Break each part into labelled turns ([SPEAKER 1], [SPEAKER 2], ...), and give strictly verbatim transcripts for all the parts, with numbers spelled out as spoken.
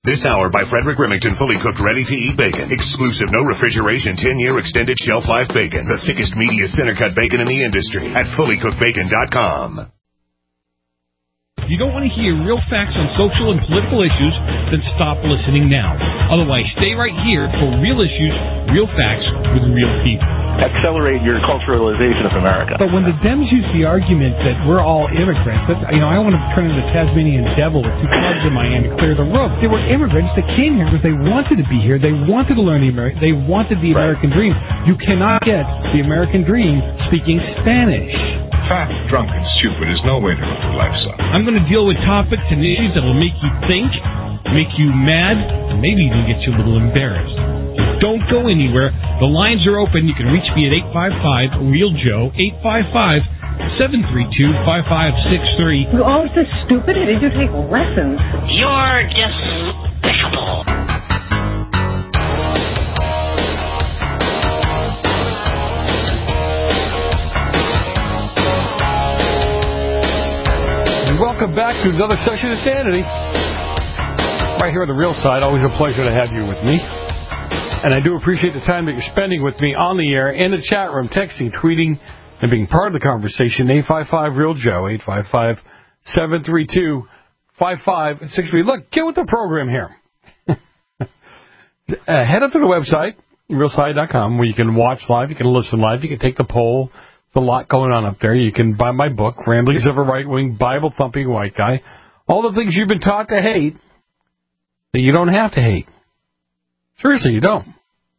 [SPEAKER 1] This hour by Frederick Remington, fully cooked, ready-to-eat bacon. Exclusive, no refrigeration, ten-year extended shelf life bacon. The thickest, meatiest center-cut bacon in the industry at fully cooked bacon dot com.
[SPEAKER 2] If you don't want to hear real facts on social and political issues, then stop listening now. Otherwise, stay right here for real issues, real facts with real people.
[SPEAKER 3] Accelerate your culturalization of America.
[SPEAKER 4] But when the Dems use the argument that we're all immigrants, that, you know, I want to turn into the Tasmanian devil with two clubs in my hand to clear the road. They were immigrants that came here because they wanted to be here. They wanted to learn the American. They wanted the
[SPEAKER 3] Right.
[SPEAKER 4] American dream. You cannot get the American dream speaking Spanish.
[SPEAKER 5] Fat, drunk, and stupid is no way to live your life, son.
[SPEAKER 2] I'm going to deal with topics and issues that will make you think, make you mad, and maybe even get you a little embarrassed. Don't go anywhere. The lines are open. You can reach me at eight five five, real Joe, eight five five, seven three two, five five six three.
[SPEAKER 6] You're all so stupid. Did you take lessons?
[SPEAKER 7] You're despicable.
[SPEAKER 8] Welcome back to another session of Sanity. Right here on the Real Side. Always a pleasure to have you with me. And I do appreciate the time that you're spending with me on the air, in the chat room, texting, tweeting, and being part of the conversation. eight five five, real Joe, eight five five, seven three two, five five six three. Look, get with the program here. uh, head up to the website, real side dot com, where you can watch live, you can listen live, you can take the poll. There's a lot going on up there. You can buy my book, Ramblings of a Right-Wing, Bible-Thumping White Guy. All the things you've been taught to hate that you don't have to hate. Seriously, you don't.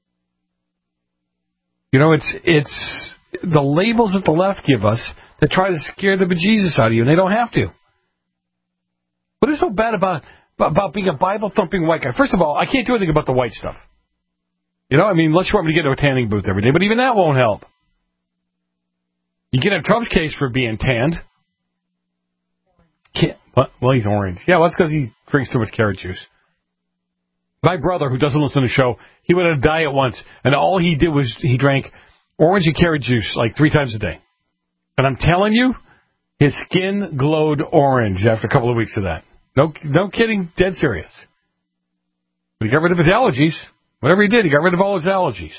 [SPEAKER 8] You know, it's it's the labels that the left give us that try to scare the bejesus out of you, and they don't have to. What is so bad about about being a Bible-thumping white guy? First of all, I can't do anything about the white stuff. You know, I mean, unless you want me to get to a tanning booth every day, but even that won't help. You get in Trump's case for being tanned. Can't, what? Well, he's orange. Yeah, well, that's because he drinks too much carrot juice. My brother, who doesn't listen to the show, he went on a diet once, and all he did was he drank orange and carrot juice like three times a day. And I'm telling you, his skin glowed orange after a couple of weeks of that. No, no kidding, dead serious. But he got rid of his allergies. Whatever he did, he got rid of all his allergies.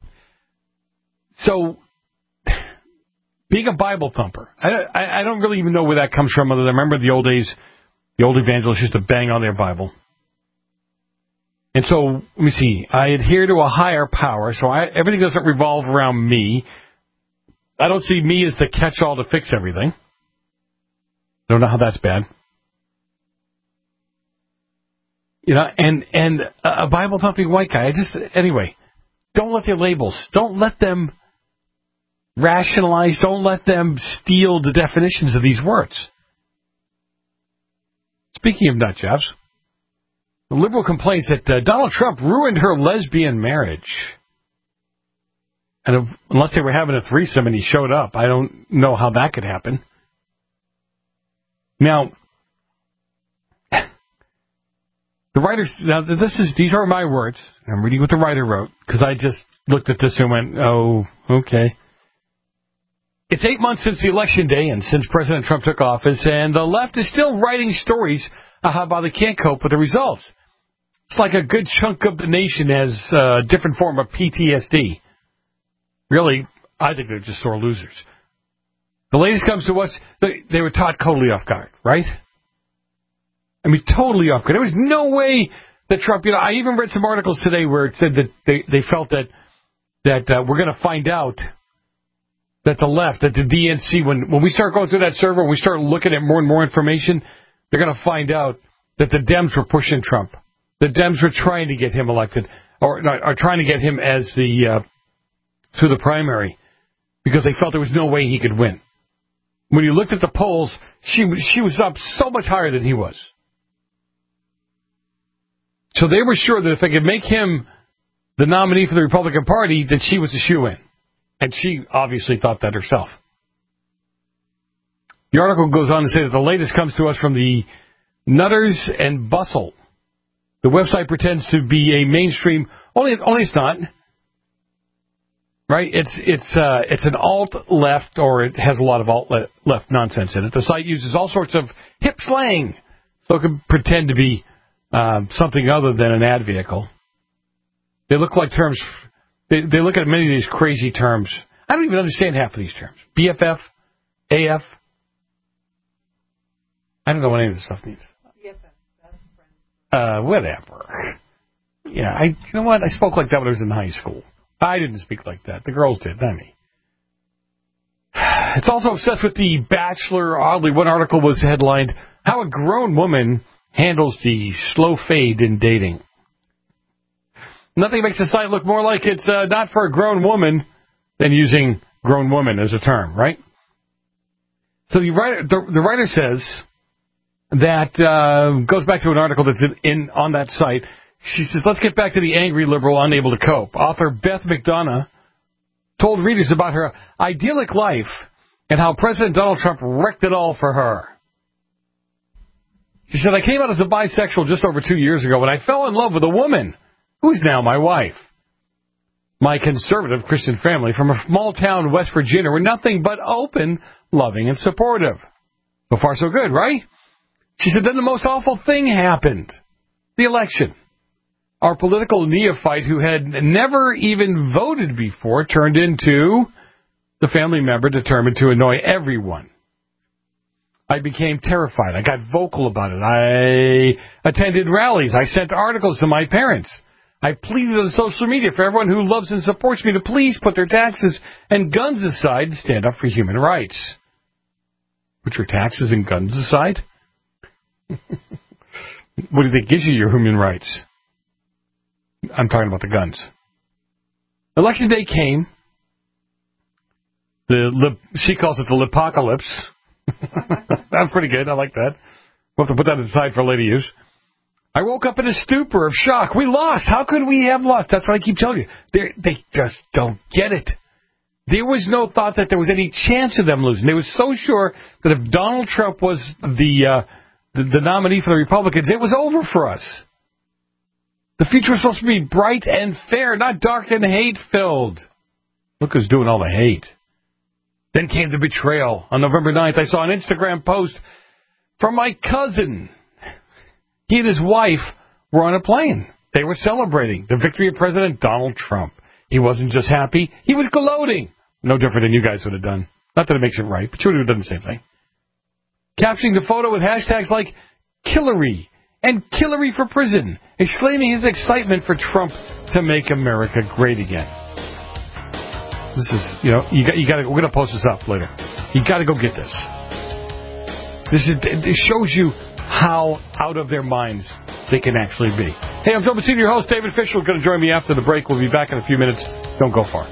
[SPEAKER 8] So, being a Bible thumper, I, I, I don't really even know where that comes from, other than I remember the old days, the old evangelists used to bang on their Bible. And so, let me see, I adhere to a higher power, so I, everything doesn't revolve around me. I don't see me as the catch-all to fix everything. I don't know how that's bad. You know, and, and a Bible-thumping white guy, I just, anyway, don't let their labels, don't let them rationalize, don't let them steal the definitions of these words. Speaking of nut jobs, the liberal complains that uh, Donald Trump ruined her lesbian marriage. And if, unless they were having a threesome and he showed up, I don't know how that could happen. Now, the writers, now this is, these are my words. I'm reading what the writer wrote, because I just looked at this and went, oh, okay. It's eight months since the election day and since President Trump took office, and the left is still writing stories uh, how they can't cope with the results. It's like a good chunk of the nation has a different form of P T S D. Really, I think they're just sore losers. The latest comes to us, they, they were taught totally off guard, right? I mean, totally off guard. There was no way that Trump, you know, I even read some articles today where it said that they, they felt that, that uh, we're going to find out that the left, that the D N C, when, when we start going through that server, when we start looking at more and more information, they're going to find out that the Dems were pushing Trump. The Dems were trying to get him elected, or no, are trying to get him as the, uh, through the primary, because they felt there was no way he could win. When you looked at the polls, she, she was up so much higher than he was. So they were sure that if they could make him the nominee for the Republican Party, that she was a shoo-in. And she obviously thought that herself. The article goes on to say that the latest comes to us from the Nutters and Bustle. The website pretends to be a mainstream, only only it's not. Right? It's it's uh, it's an alt-left, or it has a lot of alt-left nonsense in it. The site uses all sorts of hip slang, so it can pretend to be um, something other than an ad vehicle. They look like terms. They, they look at many of these crazy terms. I don't even understand half of these terms. B F F, A F. I don't know what any of this stuff means. Uh, whatever. Yeah, I. You know what? I spoke like that when I was in high school. I didn't speak like that. The girls did, not me. It's also obsessed with The Bachelor. Oddly, one article was headlined, "How a Grown Woman Handles the Slow Fade in Dating." Nothing makes the site look more like it's uh, not for a grown woman than using grown woman as a term, right? So the writer, the, the writer says that, uh, goes back to an article that's in, in on that site. She says, let's get back to the angry liberal unable to cope. Author Beth McDonough told readers about her idyllic life and how President Donald Trump wrecked it all for her. She said, I came out as a bisexual just over two years ago, and I fell in love with a woman who is now my wife. My conservative Christian family from a small town in West Virginia were nothing but open, loving, and supportive. So far, so good, right? She said, then the most awful thing happened. The election. Our political neophyte who had never even voted before turned into the family member determined to annoy everyone. I became terrified. I got vocal about it. I attended rallies. I sent articles to my parents. I pleaded on social media for everyone who loves and supports me to please put their taxes and guns aside and stand up for human rights. Put your taxes and guns aside? What do you think gives you your human rights? I'm talking about the guns. Election day came. The lip, she calls it the lipocalypse. That's pretty good. I like that. We'll have to put that aside for later use. I woke up in a stupor of shock. We lost. How could we have lost? That's what I keep telling you. They're, they just don't get it. There was no thought that there was any chance of them losing. They were so sure that if Donald Trump was the, uh, the, the nominee for the Republicans, it was over for us. The future was supposed to be bright and fair, not dark and hate-filled. Look who's doing all the hate. Then came the betrayal. On November ninth, I saw an Instagram post from my cousin. He and his wife were on a plane. They were celebrating the victory of President Donald Trump. He wasn't just happy, he was gloating. No different than you guys would have done. Not that it makes it right, but you would have done the same thing. Capturing the photo with hashtags like Killary and Killary for prison, exclaiming his excitement for Trump to make America great again. This is, you know, you got, you got to. We're going to post this up later. You got to go get this. This is. It shows you how out of their minds they can actually be. Hey, I'm Joe Messina, your host, David Fisher. Going to join me after the break. We'll be back in a few minutes. Don't go far.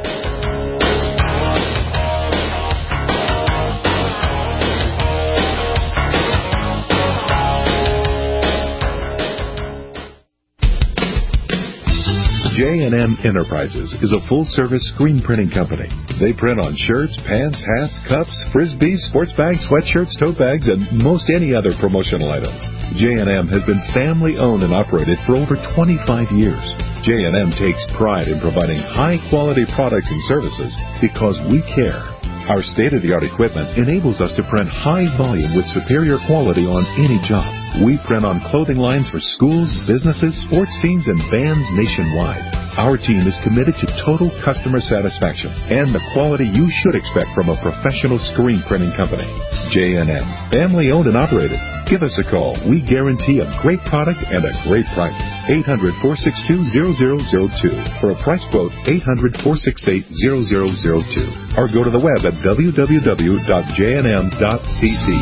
[SPEAKER 9] J and M Enterprises is a full-service screen printing company. They print on shirts, pants, hats, cups, frisbees, sports bags, sweatshirts, tote bags, and most any other promotional items. J and M has been family-owned and operated for over twenty-five years. J and M takes pride in providing high-quality products and services because we care. Our state-of-the-art equipment enables us to print high volume with superior quality on any job. We print on clothing lines for schools, businesses, sports teams, and bands nationwide. Our team is committed to total customer satisfaction and the quality you should expect from a professional screen printing company. J and M, family-owned and operated. Give us a call. We guarantee a great product and a great price. eight hundred, four six two, zero zero zero two. For a price quote, eight hundred, four six eight, zero zero zero two. Or go to the web at w w w dot j n m dot c c.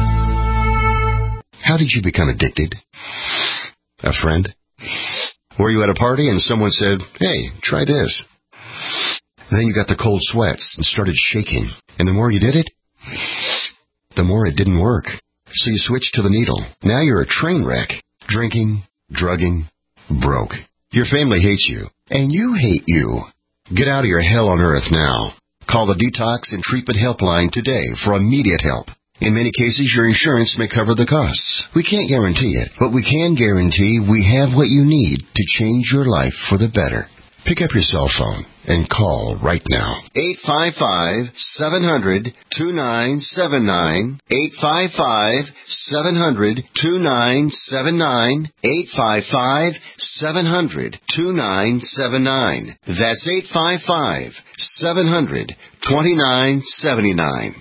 [SPEAKER 10] How did you become addicted? A friend? Were you at a party and someone said, hey, try this? And then you got the cold sweats and started shaking. And the more you did it, the more it didn't work. So you switched to the needle. Now you're a train wreck. Drinking, drugging, broke. Your family hates you. And you hate you. Get out of your hell on earth now. Call the Detox and Treatment Helpline today for immediate help. In many cases, your insurance may cover the costs. We can't guarantee it, but we can guarantee we have what you need to change your life for the better. Pick up your cell phone and call right now. eight five five, seven hundred, two nine seven nine. eight five five, seven hundred, two nine seven nine. eight five five, seven hundred, two nine seven nine. That's eight five five, seven hundred, two nine seven nine.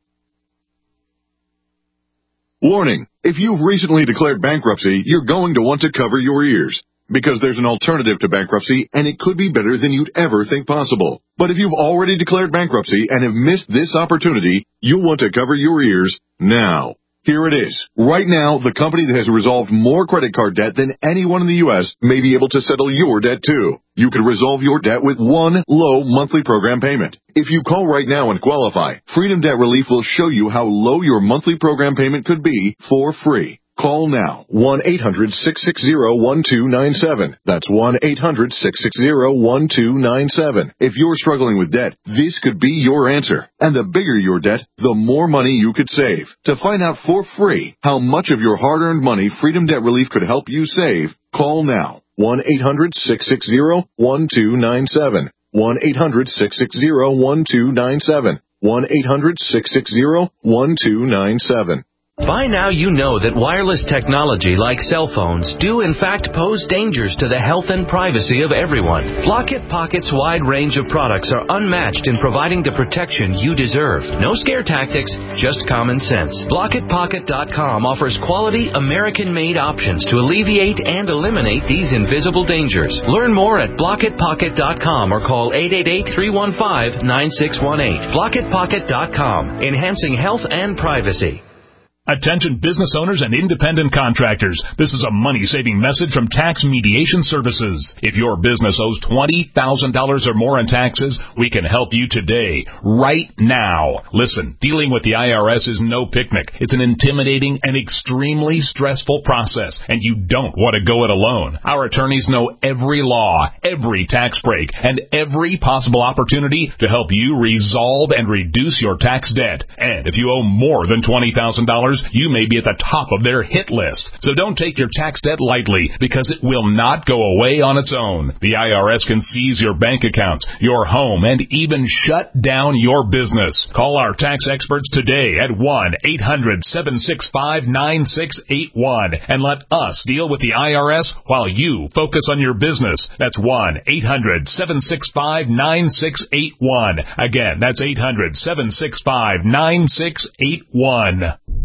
[SPEAKER 11] Warning, if you've recently declared bankruptcy, you're going to want to cover your ears. Because there's an alternative to bankruptcy, and it could be better than you'd ever think possible. But if you've already declared bankruptcy and have missed this opportunity, you'll want to cover your ears now. Here it is. Right now, the company that has resolved more credit card debt than anyone in the U S may be able to settle your debt too. You could resolve your debt with one low monthly program payment. If you call right now and qualify, Freedom Debt Relief will show you how low your monthly program payment could be for free. Call now, one eight hundred, six six zero, one two nine seven. That's one eight hundred, six six zero, one two nine seven. If you're struggling with debt, this could be your answer. And the bigger your debt, the more money you could save. To find out for free how much of your hard-earned money Freedom Debt Relief could help you save, call now, one eight hundred, six six zero, one two nine seven. one eight hundred, six six zero, one two nine seven. one eight hundred, six six zero, one two nine seven.
[SPEAKER 12] By now you know that wireless technology like cell phones do in fact pose dangers to the health and privacy of everyone. Blockit Pocket's wide range of products are unmatched in providing the protection you deserve. No scare tactics, just common sense. Blockit Pocket dot com offers quality American-made options to alleviate and eliminate these invisible dangers. Learn more at Blockit Pocket dot com or call eight eight eight, three one five, nine six one eight. Blockit Pocket dot com, enhancing health and privacy.
[SPEAKER 13] Attention business owners and independent contractors. This is a money-saving message from Tax Mediation Services. If your business owes twenty thousand dollars or more in taxes, we can help you today, right now. Listen, dealing with the I R S is no picnic. It's an intimidating and extremely stressful process, and you don't want to go it alone. Our attorneys know every law, every tax break, and every possible opportunity to help you resolve and reduce your tax debt. And if you owe more than twenty thousand dollars, you may be at the top of their hit list. So don't take your tax debt lightly, because it will not go away on its own. The I R S can seize your bank accounts, your home, and even shut down your business. Call our tax experts today at one eight hundred, seven six five, nine six eight one and let us deal with the I R S while you focus on your business. That's one eight hundred, seven six five, nine six eight one. Again, that's eight hundred, seven six five, nine six eight one.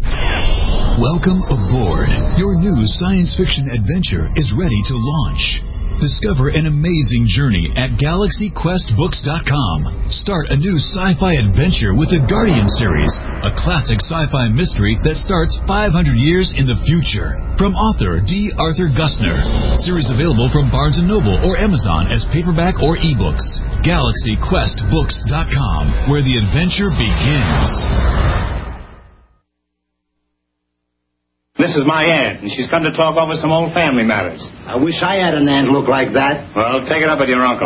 [SPEAKER 14] Welcome aboard. Your new science fiction adventure is ready to launch. Discover an amazing journey at galaxy quest books dot com. Start a new sci-fi adventure with the Guardian series, a classic sci-fi mystery that starts five hundred years in the future. From author D. Arthur Gussner. Series available from Barnes and Noble or Amazon as paperback or ebooks. galaxy quest books dot com, where the adventure begins.
[SPEAKER 15] This is my aunt, and she's come to talk over some old family matters.
[SPEAKER 16] I wish I had an aunt look like that.
[SPEAKER 15] Well, take it up with your uncle.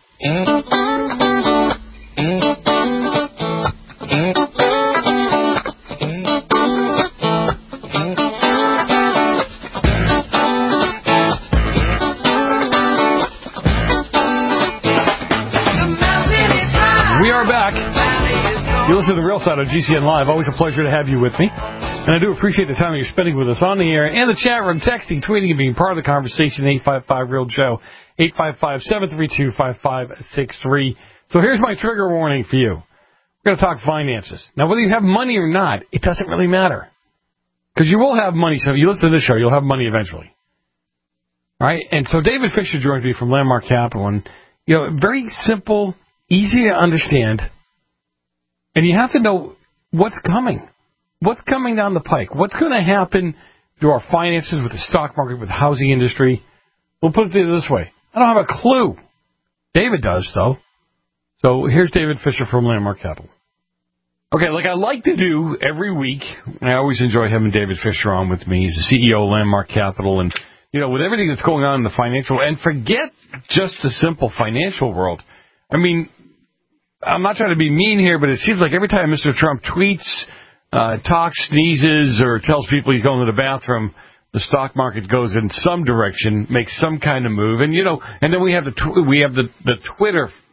[SPEAKER 8] We are back. You listen to The Real Side on G C N Live. Always a pleasure to have you with me. And I do appreciate the time you're spending with us on the air and the chat room, texting, tweeting, and being part of the conversation. eight five five, real Joe, eight five five, seven three two, five five six three. So here's my trigger warning for you. We're going to talk finances. Now, whether you have money or not, it doesn't really matter. Because you will have money. So if you listen to this show, you'll have money eventually. All right? And so David Fisher joins me from Landmark Capital. And, you know, very simple, easy to understand. And you have to know what's coming. What's coming down the pike? What's going to happen to our finances with the stock market, with the housing industry? We'll put it this way. I don't have a clue. David does, though. So here's David Fisher from Landmark Capital. Okay, like I like to do every week, I always enjoy having David Fisher on with me. He's the C E O of Landmark Capital. And, you know, with everything that's going on in the financial, and forget just the simple financial world. I mean, I'm not trying to be mean here, but it seems like every time Mister Trump tweets, uh, talks, sneezes, or tells people he's going to the bathroom, the stock market goes in some direction, makes some kind of move. And, you know, and then we have the tw- we have the, the Twitter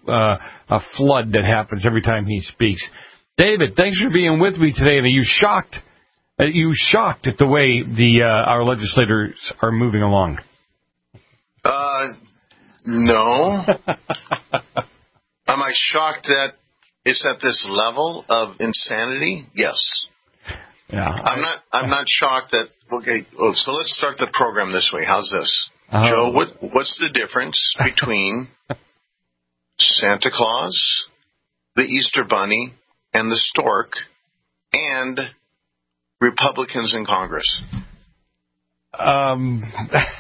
[SPEAKER 8] uh, a flood that happens every time he speaks. David, thanks for being with me today. And are you shocked? Are you shocked at the way the uh, our legislators are moving along?
[SPEAKER 17] Uh, no. Am I shocked that it's at this level of insanity? Yes.
[SPEAKER 8] Yeah.
[SPEAKER 17] I'm not. I'm not shocked that. Okay. So let's start the program this way. How's this,
[SPEAKER 8] uh,
[SPEAKER 17] Joe? What What's the difference between Santa Claus, the Easter Bunny, and the stork, and Republicans in Congress?
[SPEAKER 8] Um,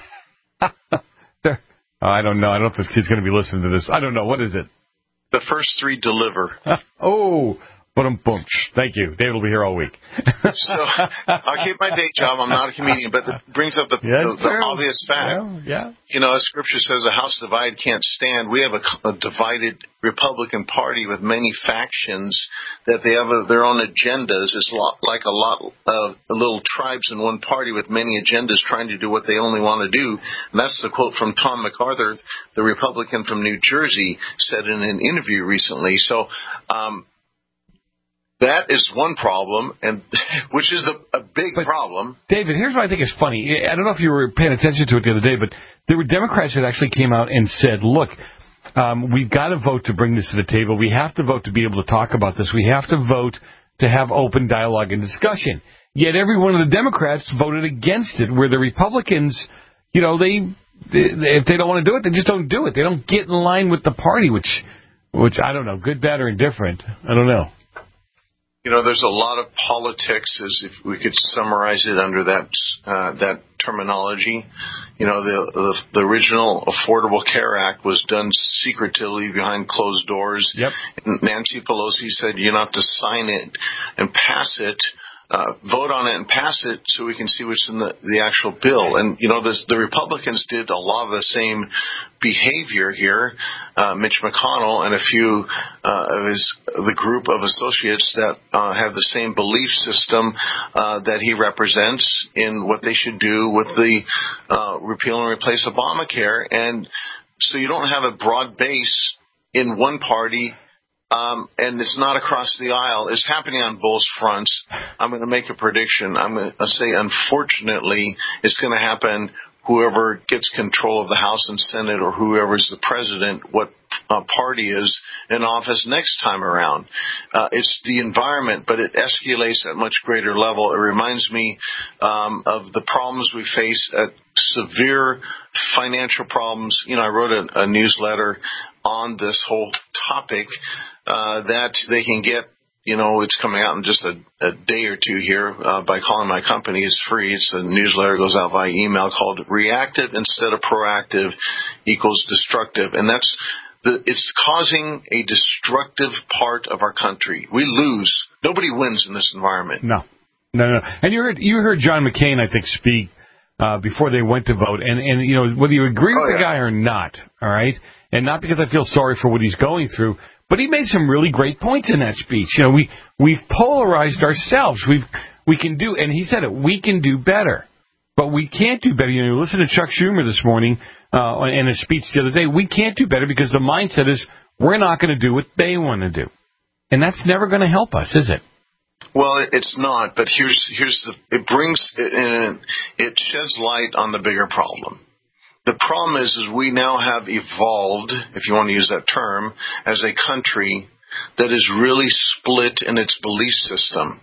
[SPEAKER 8] I don't know. I don't know if this kid's going to be listening to this. I don't know. What is it?
[SPEAKER 17] The first three deliver.
[SPEAKER 8] Oh, boom, boom. Thank you. David will be here all week.
[SPEAKER 17] So I'll keep my day job. I'm not a comedian, but it brings up the,
[SPEAKER 8] yeah,
[SPEAKER 17] the, the obvious fact.
[SPEAKER 8] Yeah, yeah.
[SPEAKER 17] You know, as Scripture says, a house divided can't stand. We have a, a divided Republican Party with many factions that they have a, their own agendas. It's lot, like a lot of little tribes in one party with many agendas trying to do what they only want to do. And that's the quote from Tom MacArthur, the Republican from New Jersey, said in an interview recently. So, um, that is one problem, and which is a, a big
[SPEAKER 8] but,
[SPEAKER 17] problem.
[SPEAKER 8] David, here's what I think is funny. I don't know if you were paying attention to it the other day, but there were Democrats that actually came out and said, look, um, we've got to vote to bring this to the table. We have to vote to be able to talk about this. We have to vote to have open dialogue and discussion. Yet every one of the Democrats voted against it, where the Republicans, you know, they, they if they don't want to do it, they just don't do it. They don't get in line with the party, which, which I don't know, good, bad, or indifferent. I don't know.
[SPEAKER 17] You know, there's a lot of politics, as if we could summarize it under that uh, that terminology. You know, the, the the original Affordable Care Act was done secretively behind closed doors.
[SPEAKER 8] Yep.
[SPEAKER 17] And Nancy Pelosi said you don't have to sign it and pass it. Uh, vote on it and pass it so we can see what's in the, the actual bill. And, you know, this, the Republicans did a lot of the same behavior here. Uh, Mitch McConnell and a few uh, of his the group of associates that uh, have the same belief system uh, that he represents in what they should do with the uh, repeal and replace Obamacare. And so you don't have a broad base in one party. Um, and it's not across the aisle. It's happening on both fronts. I'm going to make a prediction. I'm going to say, unfortunately, it's going to happen whoever gets control of the House and Senate, or whoever's the president, what uh, party is in office next time around. Uh, it's the environment, but it escalates at much greater level. It reminds me um, of the problems we face at severe financial problems. You know, I wrote a, a newsletter on this whole topic. Uh, that they can get, you know, it's coming out in just a, a day or two here uh, by calling my company. It's free. It's a newsletter, goes out via email, called Reactive Instead of Proactive Equals Destructive. And that's the, it's causing a destructive part of our country. We lose. Nobody wins in this environment.
[SPEAKER 8] No, no, no. And you heard, you heard John McCain, I think, speak uh, before they went to vote. And, and, you know, whether you agree with oh, yeah. the guy or not, all right, and not because I feel sorry for what he's going through, but he made some really great points in that speech. You know, we, we've polarized ourselves. We've, we can do, and he said it, we can do better. But we can't do better. You know, listen to Chuck Schumer this morning uh, in his speech the other day. We can't do better because the mindset is we're not going to do what they want to do. And that's never going to help us, is it?
[SPEAKER 17] Well, it's not, but here's, here's the, it brings, it, it sheds light on the bigger problem. The problem is, is we now have evolved, if you want to use that term, as a country that is really split in its belief system.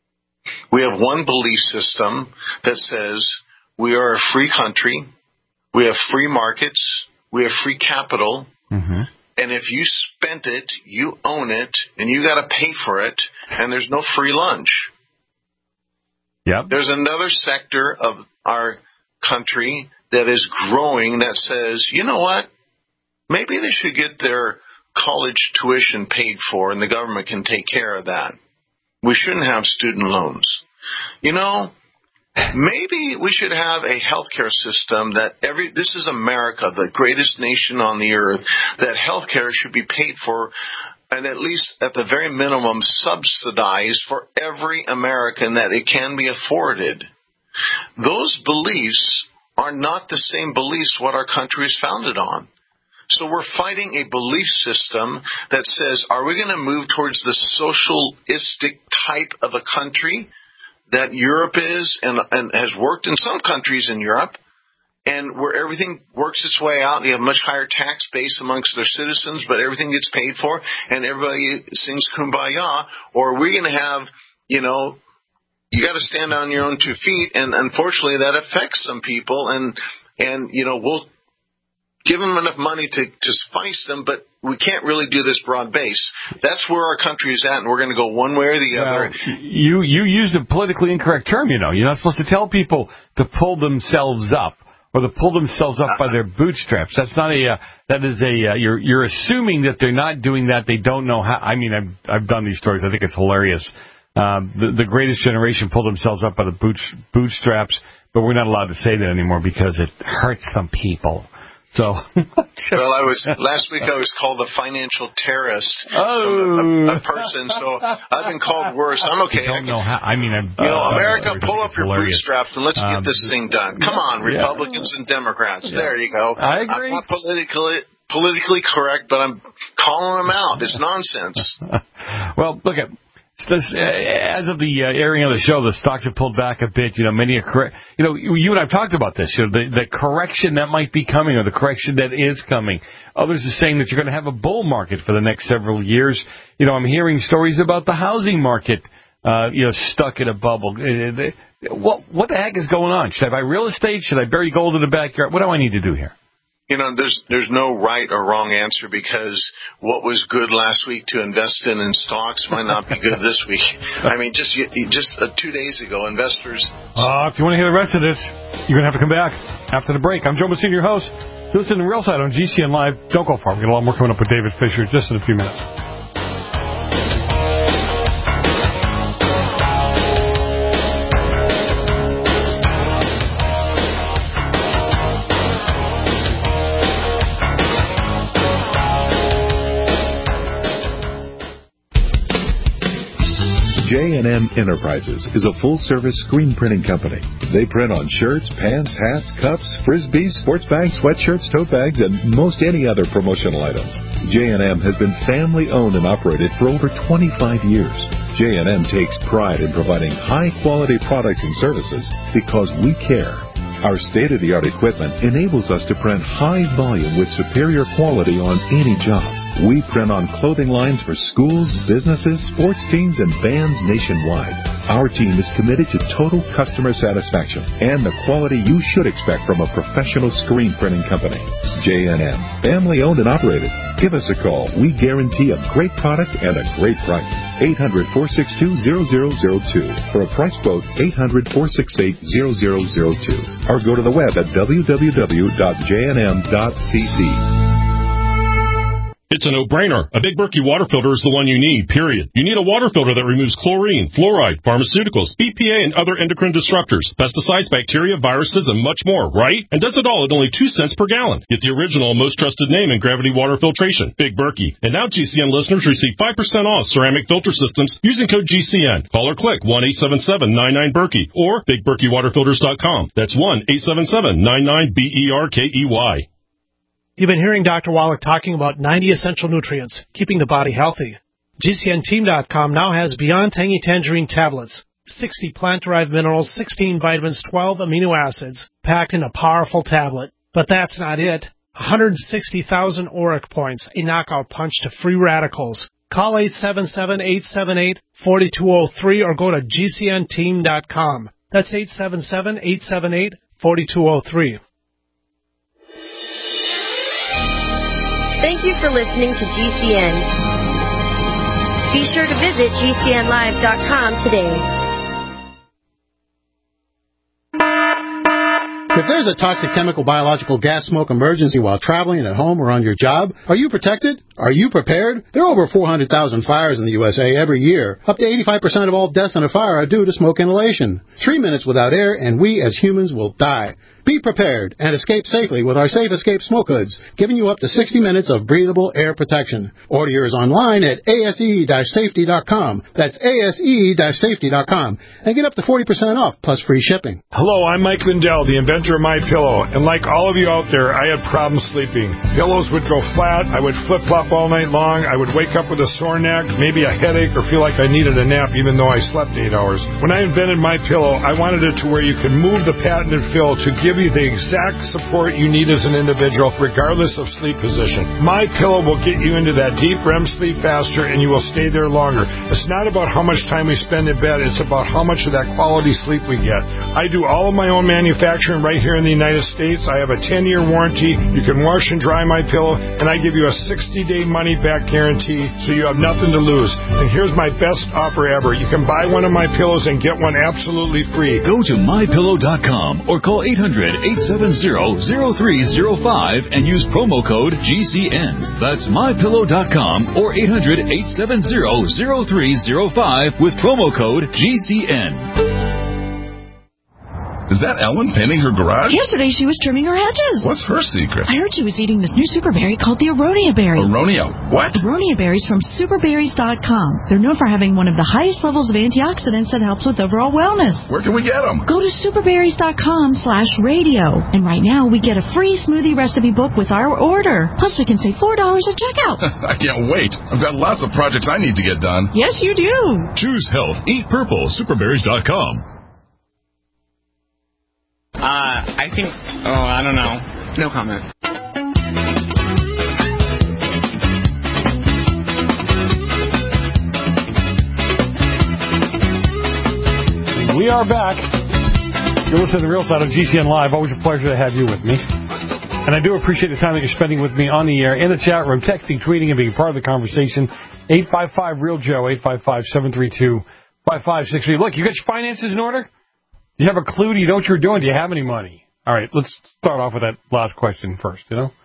[SPEAKER 17] We have one belief system that says we are a free country, we have free markets, we have free capital,
[SPEAKER 8] mm-hmm.
[SPEAKER 17] and if you spent it, you own it, and you got to pay for it, and there's no free lunch.
[SPEAKER 8] Yep.
[SPEAKER 17] There's another sector of our country that is growing that says, you know what, maybe they should get their college tuition paid for and the government can take care of that. We shouldn't have student loans. You know, maybe we should have a healthcare system that every, this is America, the greatest nation on the earth, that healthcare should be paid for and at least at the very minimum subsidized for every American that it can be afforded. Those beliefs are not the same beliefs what our country is founded on. So we're fighting a belief system that says, are we going to move towards the socialistic type of a country that Europe is and, and has worked in some countries in Europe, and where everything works its way out? You have a much higher tax base amongst their citizens, but everything gets paid for, and everybody sings Kumbaya. Or are we going to have, you know, you got to stand on your own two feet, and unfortunately that affects some people, and, and you know, we'll give them enough money to, to suffice them, but we can't really do this broad base. That's where our country is at, and we're going to go one way or the
[SPEAKER 8] well,
[SPEAKER 17] other.
[SPEAKER 8] You you used a politically incorrect term, you know. You're not supposed to tell people to pull themselves up or to pull themselves up by their bootstraps. That's not a, uh, that is a, uh, you're you're assuming that they're not doing that. They don't know how. I mean, I've, I've done these stories. I think it's hilarious. Um, the, the greatest generation pulled themselves up by the boot, bootstraps, but we're not allowed to say that anymore because it hurts some people. So,
[SPEAKER 17] well, I was last week. I was called a financial terrorist,
[SPEAKER 8] oh.
[SPEAKER 17] a, a person. So I've been called worse. I'm okay.
[SPEAKER 8] I don't
[SPEAKER 17] I can,
[SPEAKER 8] know how. I mean, I'm,
[SPEAKER 17] you know,
[SPEAKER 8] uh,
[SPEAKER 17] America, pull up your
[SPEAKER 8] hilarious.
[SPEAKER 17] bootstraps and let's
[SPEAKER 8] um,
[SPEAKER 17] get this thing done. Come on, Republicans
[SPEAKER 8] yeah.
[SPEAKER 17] and Democrats.
[SPEAKER 8] Yeah.
[SPEAKER 17] There you go.
[SPEAKER 8] I agree.
[SPEAKER 17] I'm not politically politically correct, but I'm calling them out. It's nonsense.
[SPEAKER 8] Well, look at. As of the uh, airing of the show, the stocks have pulled back a bit. You know, many are correct. You know, you and I've talked about this. You know, the, the correction that might be coming, or the correction that is coming. Others are saying that you're going to have a bull market for the next several years. You know, I'm hearing stories about the housing market, uh, you know, stuck in a bubble. What what the heck is going on? Should I buy real estate? Should I bury gold in the backyard? What do I need to do here?
[SPEAKER 17] You know, there's there's no right or wrong answer, because what was good last week to invest in in stocks might not be good this week. I mean, just just uh, two days ago, investors.
[SPEAKER 8] Uh, if you want to hear the rest of this, you're going to have to come back after the break. I'm Joe Messina, your host. Listen to Real Side on G C N Live. Don't go far. We've got a lot more coming up with David Fisher just in a few minutes.
[SPEAKER 9] J and M Enterprises is a full-service screen printing company. They print on shirts, pants, hats, cups, frisbees, sports bags, sweatshirts, tote bags, and most any other promotional items. J and M has been family-owned and operated for over twenty-five years. J and M takes pride in providing high-quality products and services because we care. Our state-of-the-art equipment enables us to print high volume with superior quality on any job. We print on clothing lines for schools, businesses, sports teams, and bands nationwide. Our team is committed to total customer satisfaction and the quality you should expect from a professional screen printing company. J and M, family-owned and operated. Give us a call. We guarantee a great product and a great price. eight hundred, four six two, zero zero zero two. For a price quote, eight hundred, four six eight, zero zero zero two. Or go to the web at w w w dot j n m dot c c.
[SPEAKER 18] It's a no-brainer. A Big Berkey water filter is the one you need, period. You need a water filter that removes chlorine, fluoride, pharmaceuticals, B P A, and other endocrine disruptors, pesticides, bacteria, viruses, and much more, right? And does it all at only two cents per gallon. Get the original and most trusted name in gravity water filtration, Big Berkey. And now G C N listeners receive five percent off ceramic filter systems using code G C N. Call or click one eight seven seven, nine nine, Berkey or big berkey water filters dot com. That's one eight seven seven, nine nine, B E R K E Y.
[SPEAKER 19] You've been hearing Doctor Wallach talking about ninety essential nutrients, keeping the body healthy. G C N team dot com now has Beyond Tangy Tangerine tablets, sixty plant-derived minerals, sixteen vitamins, twelve amino acids, packed in a powerful tablet. But that's not it. one hundred sixty thousand auric points, a knockout punch to free radicals. Call eight seven seven, eight seven eight, four two zero three or go to G C N team dot com. That's eight seven seven, eight seven eight, four two zero three.
[SPEAKER 20] Thank you for listening to G C N. Be sure to visit G C N live dot com today.
[SPEAKER 21] If there's a toxic chemical, biological, gas smoke emergency while traveling at home or on your job, are you protected? Are you prepared? There are over four hundred thousand fires in the U S A every year. Up to eighty-five percent of all deaths in a fire are due to smoke inhalation. Three minutes without air, and we as humans will die. Be prepared and escape safely with our Safe Escape smoke hoods, giving you up to sixty minutes of breathable air protection. Order yours online at A S E safety dot com. That's A S E safety dot com. And get up to forty percent off, plus free shipping.
[SPEAKER 22] Hello, I'm Mike Lindell, the inventor of MyPillow. And like all of you out there, I had problems sleeping. Pillows would go flat. I would flip-flop all night long. I would wake up with a sore neck, maybe a headache, or feel like I needed a nap even though I slept eight hours. When I invented MyPillow, I wanted it to where you can move the patented fill to give you the exact support you need as an individual, regardless of sleep position. MyPillow will get you into that deep R E M sleep faster, and you will stay there longer. It's not about how much time we spend in bed. It's about how much of that quality sleep we get. I do all of my own manufacturing right here in the United States. I have a ten-year warranty. You can wash and dry MyPillow, and I give you a sixty-day money-back guarantee, so you have nothing to lose. And here's my best offer ever. You can buy one of my pillows and get one absolutely free.
[SPEAKER 14] Go to my pillow dot com or call eight hundred, eight seven zero, zero three zero five and use promo code G C N. That's my pillow dot com or eight hundred, eight seven zero, zero three zero five with promo code G C N.
[SPEAKER 5] Is that Ellen painting her garage?
[SPEAKER 23] Yesterday she was trimming her hedges.
[SPEAKER 5] What's her secret?
[SPEAKER 23] I heard she was eating this new super berry called the Aronia berry.
[SPEAKER 5] Aronia what?
[SPEAKER 23] Aronia berries from super berries dot com. They're known for having one of the highest levels of antioxidants that helps with overall wellness.
[SPEAKER 5] Where can we get them?
[SPEAKER 23] Go to super berries dot com slash radio. And right now we get a free smoothie recipe book with our order. Plus we can save four dollars at checkout.
[SPEAKER 5] I can't wait. I've got lots of projects I need to get done.
[SPEAKER 23] Yes, you do.
[SPEAKER 14] Choose health. Eat purple. super berries dot com.
[SPEAKER 24] Uh, I think, oh, I don't know. No comment.
[SPEAKER 8] We are back. You're listening to The Real Side of G C N Live. Always a pleasure to have you with me. And I do appreciate the time that you're spending with me on the air, in the chat room, texting, tweeting, and being part of the conversation. eight five five, real Joe, eight five five, seven three two, five five six three. Look, you got your finances in order? Do you have a clue? Do you know what you're doing? Do you have any money? All right, let's start off with that last question first, you know?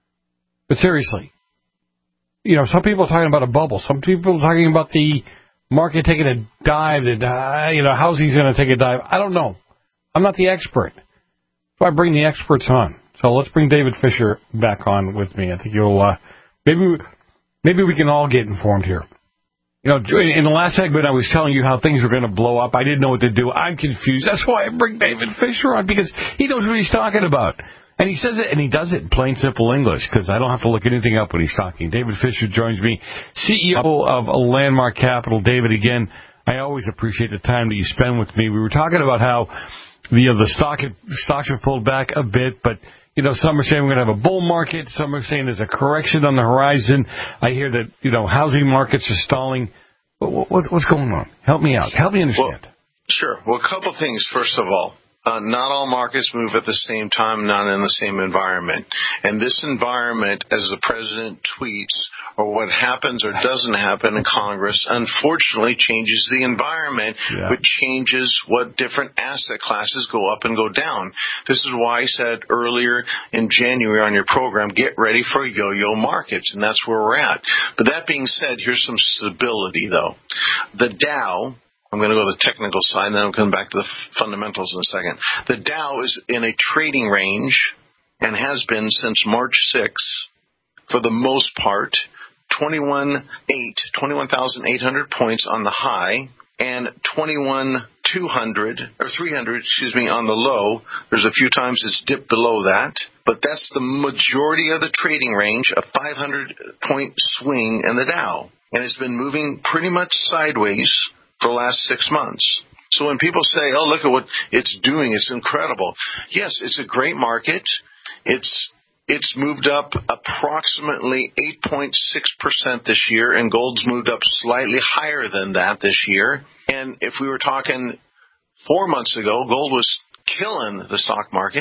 [SPEAKER 8] But seriously, you know, some people are talking about a bubble. Some people are talking about the market taking a dive, that, uh, you know, housing's going to take a dive. I don't know. I'm not the expert. So I bring the experts on. So let's bring David Fisher back on with me. I think you'll, uh, maybe, maybe we can all get informed here. You know, in the last segment, I was telling you how things were going to blow up. I didn't know what to do. I'm confused. That's why I bring David Fisher on, because he knows what he's talking about. And he says it, and he does it in plain, simple English, because I don't have to look anything up when he's talking. David Fisher joins me, C E O of Landmark Capital. David, again, I always appreciate the time that you spend with me. We were talking about how the, you know, the stock stocks have pulled back a bit, but you know, some are saying we're going to have a bull market. Some are saying there's a correction on the horizon. I hear that, you know, housing markets are stalling. What, what, what's going on? Help me out. Help me understand.
[SPEAKER 17] Well, sure. Well, a couple things. First of all, uh, not all markets move at the same time, not in the same environment. And this environment, as the president tweets, or what happens or doesn't happen in Congress, unfortunately changes the environment, yeah. which changes what different asset classes go up and go down. This is why I said earlier in January on your program, get ready for yo-yo markets, and that's where we're at. But that being said, here's some stability, though. The Dow, I'm going to go to the technical side, and then I'll come back to the fundamentals in a second. The Dow is in a trading range and has been since March sixth, for the most part, twenty-one thousand eight hundred points on the high and twenty-one thousand two hundred or three hundred, excuse me, on the low. There's a few times it's dipped below that, but that's the majority of the trading range, a five hundred point swing in the Dow. And it's been moving pretty much sideways for the last six months. So when people say, oh, look at what it's doing, it's incredible. Yes, it's a great market. It's It's moved up approximately eight point six percent this year, and gold's moved up slightly higher than that this year. And if we were talking four months ago, gold was killing the stock market.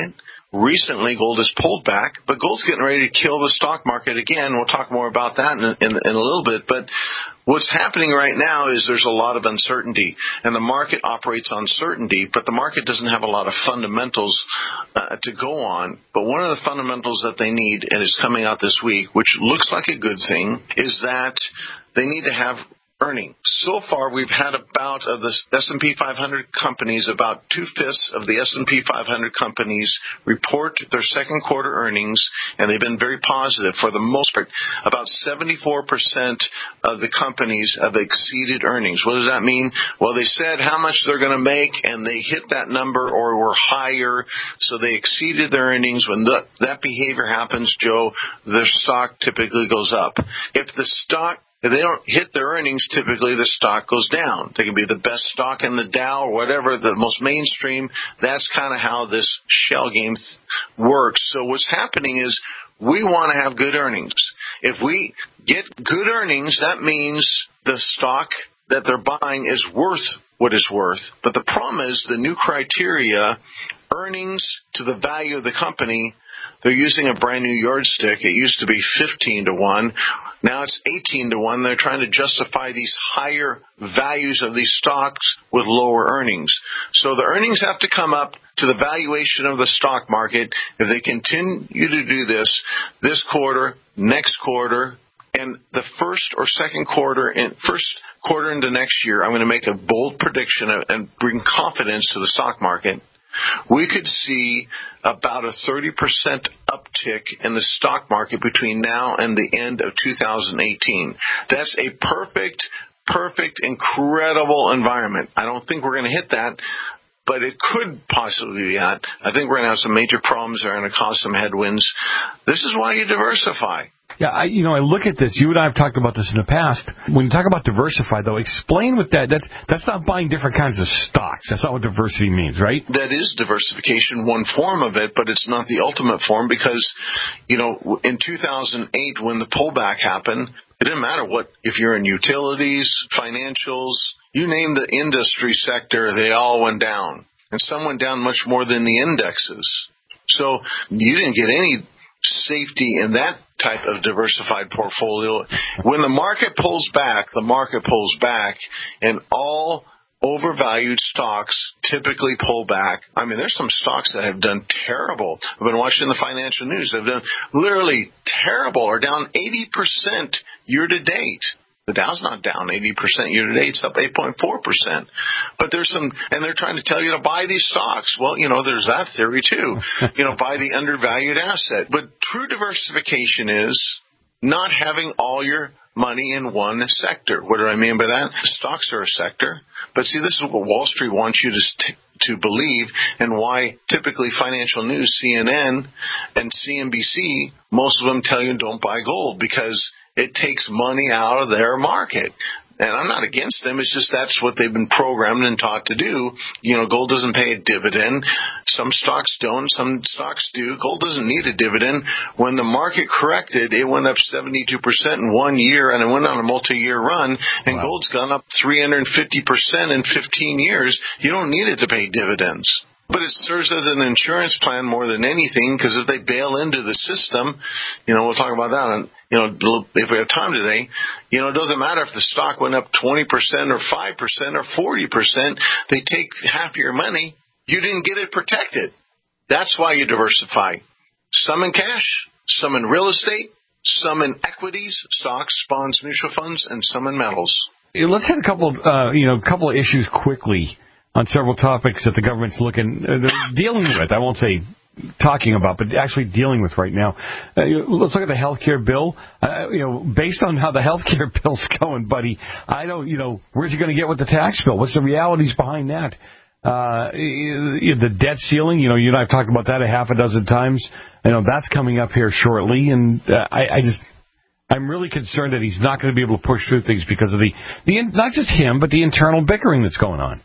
[SPEAKER 17] recently gold has pulled back, but gold's getting ready to kill the stock market again. We'll talk more about that in, in, in a little bit. But what's happening right now is there's a lot of uncertainty, and the market operates on certainty, but the market doesn't have a lot of fundamentals uh, to go on. But one of the fundamentals that they need, and is coming out this week, which looks like a good thing, is that they need to have earnings. So far, we've had about, of the S and P five hundred companies, about two-fifths of the S and P five hundred companies report their second quarter earnings, and they've been very positive for the most part. About seventy-four percent of the companies have exceeded earnings. What does that mean? Well, they said how much they're going to make, and they hit that number or were higher, so they exceeded their earnings. When the, that behavior happens, Joe, their stock typically goes up. If the stock If they don't hit their earnings, typically the stock goes down. They can be the best stock in the Dow or whatever, the most mainstream. That's kind of how this shell game works. So what's happening is we want to have good earnings. If we get good earnings, that means the stock that they're buying is worth what it's worth. But the problem is the new criteria, earnings to the value of the company, they're using a brand new yardstick. It used to be fifteen to one. Now it's eighteen to one. They're trying to justify these higher values of these stocks with lower earnings. So the earnings have to come up to the valuation of the stock market. If they continue to do this, this quarter, next quarter, and the first or second quarter, and first quarter into next year, I'm going to make a bold prediction and bring confidence to the stock market. We could see about a thirty percent uptick in the stock market between now and the end of two thousand eighteen. That's a perfect, perfect, incredible environment. I don't think we're going to hit that, but it could possibly be that. I think we're going to have some major problems that are going to cause some headwinds. This is why you diversify.
[SPEAKER 8] Yeah, I, you know, I look at this. You and I have talked about this in the past. When you talk about diversify, though, explain what that. That's that's not buying different kinds of stocks. That's not what diversity means, right?
[SPEAKER 17] That is diversification, one form of it, but it's not the ultimate form because, you know, in two thousand eight when the pullback happened, it didn't matter what, if you're in utilities, financials, you name the industry sector, they all went down. And some went down much more than the indexes. So you didn't get any safety in that type of diversified portfolio. When the market pulls back, the market pulls back, and all overvalued stocks typically pull back. I mean, there's some stocks that have done terrible. I've been watching the financial news. They've done literally terrible or down eighty percent year to date. The Dow's not down eighty percent year to date. It's up eight point four percent. But there's some, and they're trying to tell you to buy these stocks. Well, you know, there's that theory too. You know, buy the undervalued asset. But true diversification is not having all your money in one sector. What do I mean by that? Stocks are a sector. But see, this is what Wall Street wants you to st- to believe, and why typically financial news, C N N and C N B C, most of them tell you don't buy gold because it takes money out of their market. And I'm not against them. It's just that's what they've been programmed and taught to do. You know, gold doesn't pay a dividend. Some stocks don't. Some stocks do. Gold doesn't need a dividend. When the market corrected, it went up seventy-two percent in one year, and it went on a multi-year run, and wow. Gold's gone up three hundred fifty percent in fifteen years. You don't need it to pay dividends. But it serves as an insurance plan more than anything, because if they bail into the system, you know, we'll talk about that on, you know, if we have time today, you know, it doesn't matter if the stock went up twenty percent or five percent or forty percent, they take half your money, you didn't get it protected. That's why you diversify. Some in cash, some in real estate, some in equities, stocks, bonds, mutual funds, and some in metals.
[SPEAKER 8] Let's hit a couple, uh, you know, couple of issues quickly on several topics that the government's looking, uh, dealing with. I won't say talking about, but actually dealing with right now. Uh, let's look at the health care bill. Uh, you know, based on how the health care bill's going, buddy, I don't, you know, where's he going to get with the tax bill? What's the realities behind that? Uh, the debt ceiling, you know, you and I have talked about that a half a dozen times. I know that's coming up here shortly, and uh, I, I just, I'm really concerned that he's not going to be able to push through things because of the, the, not just him, but the internal bickering that's going on.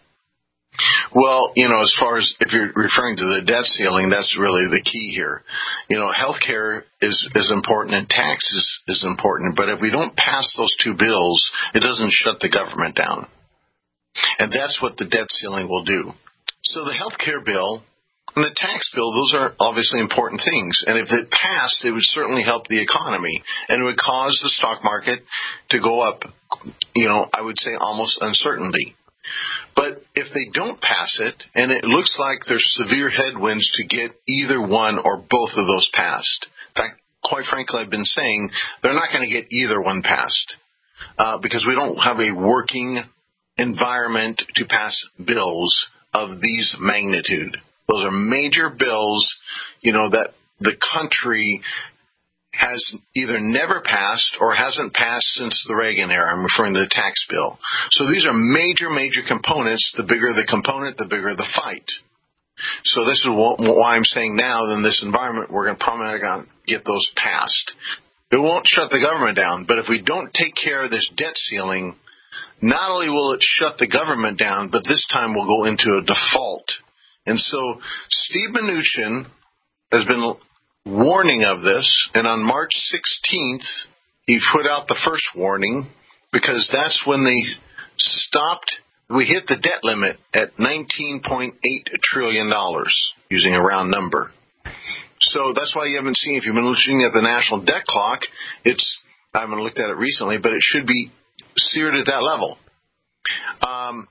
[SPEAKER 17] Well, you know, as far as if you're referring to the debt ceiling, that's really the key here. You know, healthcare is, is important and tax is, is important, but if we don't pass those two bills, it doesn't shut the government down. And that's what the debt ceiling will do. So the healthcare bill, and the tax bill, those are obviously important things. And if it passed, it would certainly help the economy, and it would cause the stock market to go up, you know, I would say almost uncertainly. But if they don't pass it, and it looks like there's severe headwinds to get either one or both of those passed. In fact, quite frankly, I've been saying they're not going to get either one passed uh, because we don't have a working environment to pass bills of these magnitude. Those are major bills, you know, that the country has either never passed or hasn't passed since the Reagan era. I'm referring to the tax bill. So these are major, major components. The bigger the component, the bigger the fight. So this is why I'm saying now, in this environment, we're going to probably get those passed. It won't shut the government down, but if we don't take care of this debt ceiling, not only will it shut the government down, but this time we'll go into a default. And so Steve Mnuchin has been warning of this, and on March sixteenth, he put out the first warning because that's when they stopped. We hit the debt limit at nineteen point eight trillion dollars, using a round number. So that's why you haven't seen, if you've been looking at the national debt clock, it's, I haven't looked at it recently, but it should be seared at that level. Um,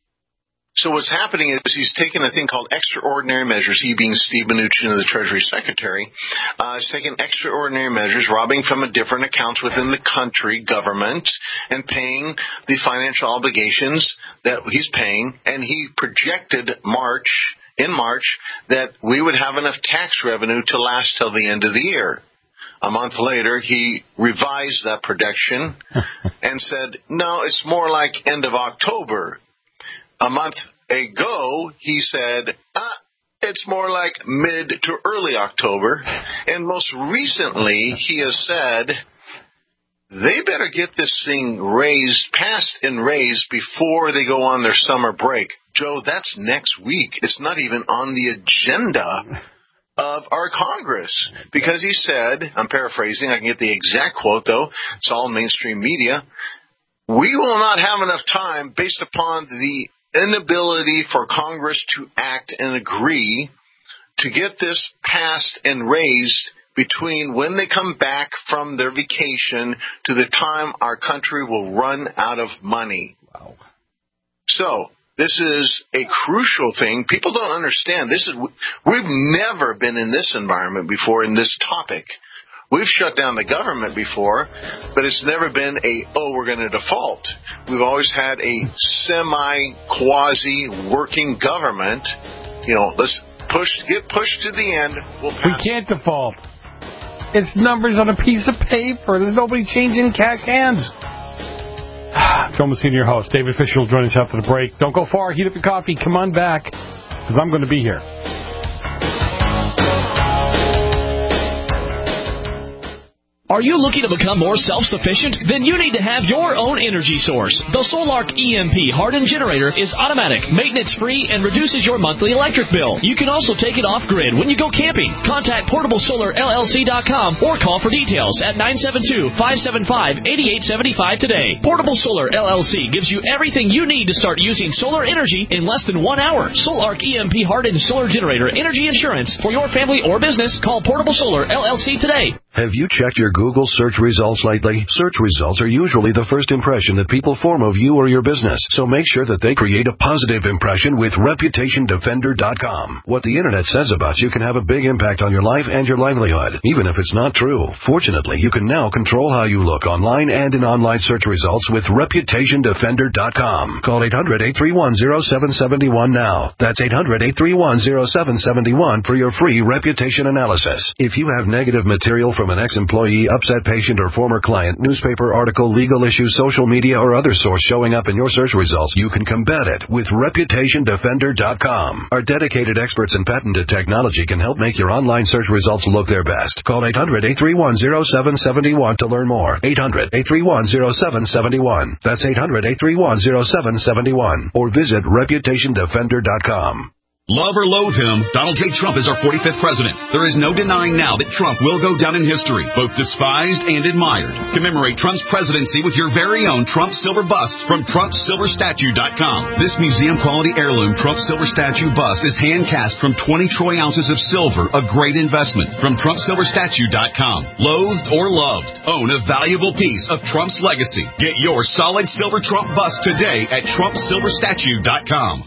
[SPEAKER 17] so what's happening is he's taken a thing called extraordinary measures, he being Steve Mnuchin, the Treasury Secretary, uh, has taken extraordinary measures, robbing from a different accounts within the country, government, and paying the financial obligations that he's paying, and he projected March, in March, that we would have enough tax revenue to last till the end of the year. A month later, he revised that projection and said, no, it's more like end of October. A month ago, he said, ah, it's more like mid to early October. And most recently, he has said, they better get this thing raised, passed and raised before they go on their summer break. Joe, that's next week. It's not even on the agenda of our Congress, because he said, I'm paraphrasing, I can get the exact quote though, it's all mainstream media, we will not have enough time based upon the inability for Congress to act and agree to get this passed and raised between when they come back from their vacation to the time our country will run out of money. Wow. So, this is a crucial thing. People don't understand. This is we've never been in this environment before in this topic. We've shut down the government before, but it's never been a, oh, we're going to default. We've always had a semi-quasi working government. You know, let's push, get pushed to the end. We'll pass.
[SPEAKER 8] We can't default. It's numbers on a piece of paper. There's nobody changing cat cans. Joe Messina, your host. David Fisher will join us after the break. Don't go far. Heat up your coffee. Come on back, because I'm going to be here.
[SPEAKER 1] Are you looking to become more self-sufficient? Then you need to have your own energy source. The Solark E M P hardened generator is automatic, maintenance-free, and reduces your monthly electric bill. You can also take it off-grid when you go camping. Contact portable solar L L C dot com or call for details at nine seven two, five seven five, eight eight seven five today. Portable Solar L L C gives you everything you need to start using solar energy in less than one hour. Solark E M P hardened solar generator energy insurance for your family or business. Call Portable Solar L L C today.
[SPEAKER 2] Have you checked your Google search results lately? Search results are usually the first impression that people form of you or your business, so make sure that they create a positive impression with reputation defender dot com. What the internet says about you can have a big impact on your life and your livelihood, even if it's not true. Fortunately, you can now control how you look online and in online search results with reputation defender dot com. Call eight hundred, eight three one, zero seven seven one now. That's eight hundred, eight three one, zero seven seven one for your free reputation analysis. If you have negative material from an ex-employee, upset patient, or former client, newspaper article, legal issue, social media, or other source showing up in your search results, you can combat it with reputation defender dot com. Our dedicated experts in patented technology can help make your online search results look their best. Call eight hundred, eight three one, zero seven seven one to learn more. eight hundred, eight three one, zero seven seven one. That's eight hundred, eight three one, zero seven seven one. Or visit reputation defender dot com.
[SPEAKER 3] Love or loathe him, Donald J. Trump is our forty-fifth president. There is no denying now that Trump will go down in history, both despised and admired. Commemorate Trump's presidency with your very own Trump silver bust from Trump Silver Statue dot com. This museum-quality heirloom Trump silver statue bust is hand-cast from twenty troy ounces of silver, a great investment. From Trump Silver Statue dot com. Loathed or loved, own a valuable piece of Trump's legacy. Get your solid silver Trump bust today at Trump Silver Statue dot com.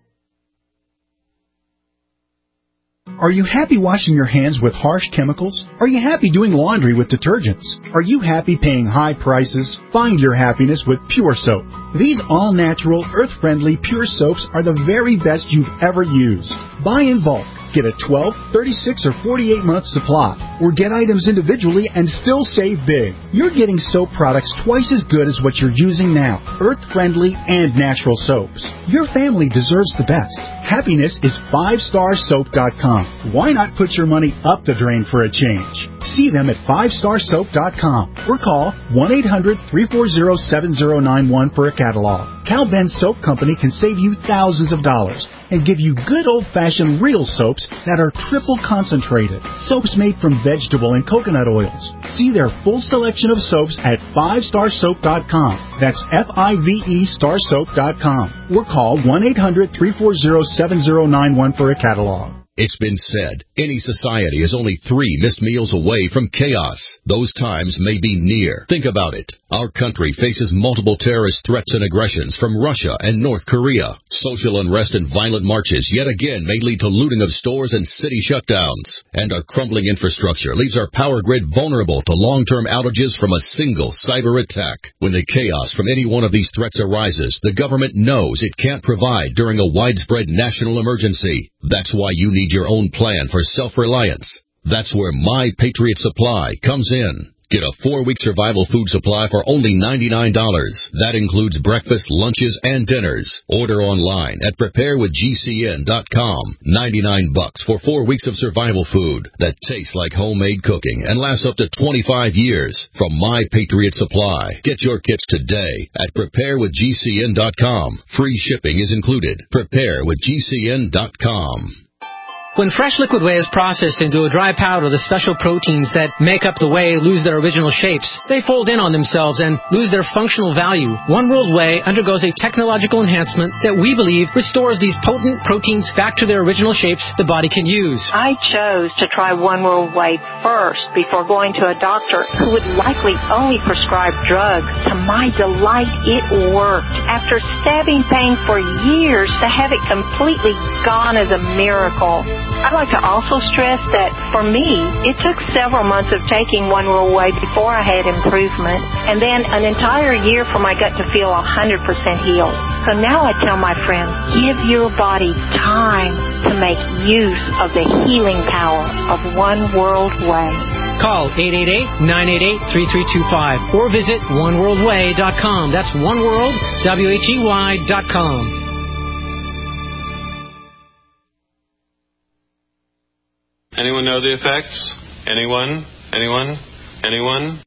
[SPEAKER 4] Are you happy washing your hands with harsh chemicals? Are you happy doing laundry with detergents? Are you happy paying high prices? Find your happiness with Pure Soap. These all-natural, earth-friendly Pure Soaps are the very best you've ever used. Buy in bulk. Get a twelve, thirty-six, or forty-eight month supply, or get items individually and still save big. You're getting soap products twice as good as what you're using now, earth-friendly and natural soaps. Your family deserves the best. Happiness is five star soap dot com. Why not put your money up the drain for a change? See them at five star soap dot com or call one eight hundred, three four zero, seven zero nine one for a catalog. Cal Ben Soap Company can save you thousands of dollars and give you good old-fashioned real soaps that are triple concentrated. Soaps made from vegetable and coconut oils. See their full selection of soaps at five star soap dot com. That's F I V E star soap dot com. Or call one eight hundred, three four zero, seven zero nine one for a catalog.
[SPEAKER 6] It's been said, any society is only three missed meals away from chaos. Those times may be near. Think about it. Our country faces multiple terrorist threats and aggressions from Russia and North Korea. Social unrest and violent marches yet again may lead to looting of stores and city shutdowns. And our crumbling infrastructure leaves our power grid vulnerable to long-term outages from a single cyber attack. When the chaos from any one of these threats arises, the government knows it can't provide during a widespread national emergency. That's why you need your own plan for self-reliance. That's where My Patriot Supply comes in. Get a four-week survival food supply for only ninety-nine dollars. That includes breakfast, lunches, and dinners. Order online at prepare with G C N dot com. ninety-nine bucks for four weeks of survival food that tastes like homemade cooking and lasts up to twenty-five years from My Patriot Supply. Get your kits today at prepare with G C N dot com. Free shipping is included. prepare with G C N dot com.
[SPEAKER 7] When fresh liquid whey is processed into a dry powder, the special proteins that make up the whey lose their original shapes. They fold in on themselves and lose their functional value. One World Whey undergoes a technological enhancement that we believe restores these potent proteins back to their original shapes the body can use.
[SPEAKER 25] I chose to try One World Whey first before going to a doctor who would likely only prescribe drugs. To my delight, it worked. After stabbing pain for years, to have it completely gone is a miracle. I'd like to also stress that, for me, it took several months of taking One World Whey before I had improvement, and then an entire year for my gut to feel one hundred percent healed. So now I tell my friends, give your body time to make use of the healing power of One World Whey.
[SPEAKER 7] Call eight eight eight, nine eight eight, three three two five or visit one world way dot com. That's oneworld, W H E Y dot com.
[SPEAKER 26] Anyone know the effects? Anyone? Anyone? Anyone?